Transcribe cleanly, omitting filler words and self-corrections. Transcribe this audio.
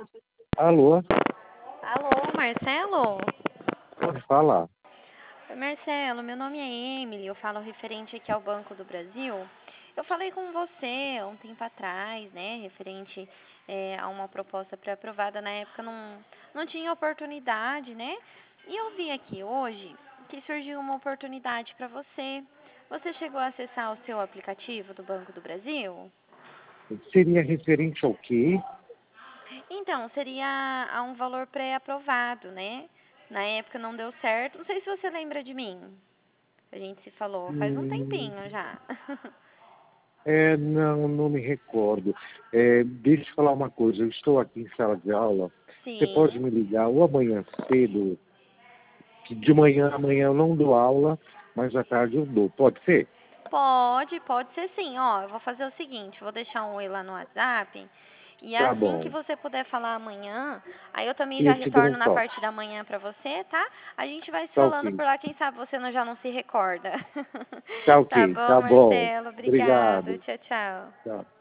Alô? Alô, Marcelo? Pode falar. Oi, Marcelo, meu nome é Emily, eu falo referente aqui ao Banco do Brasil. Eu falei com você há um tempo atrás, né, referente a uma proposta pré-aprovada. Na época não tinha oportunidade, né? E eu vi aqui hoje que surgiu uma oportunidade para você. Você chegou a acessar o seu aplicativo do Banco do Brasil? Seria referente ao quê? Então, seria a um valor pré-aprovado, né? Na época não deu certo. Não sei se você lembra de mim. A gente se falou faz um Hum, tempinho já. não me recordo. Deixa eu falar uma coisa. Eu estou aqui em sala de aula. Você pode Sim. me ligar ou amanhã cedo, que de manhã amanhã eu não dou aula, mas à tarde eu dou. Pode ser? Pode ser sim. Ó, eu vou fazer o seguinte, vou deixar um oi lá no WhatsApp. E Tá assim que bom. você puder falar amanhã, aí eu também já Eu te dou um retorno na toque. parte da manhã pra você, tá? A gente vai se Tá falando ok. por lá, quem sabe você já não se recorda. Tá Tá ok. bom, Tá bom. Marcelo? Obrigado. Obrigado. Tchau, tchau. Tchau.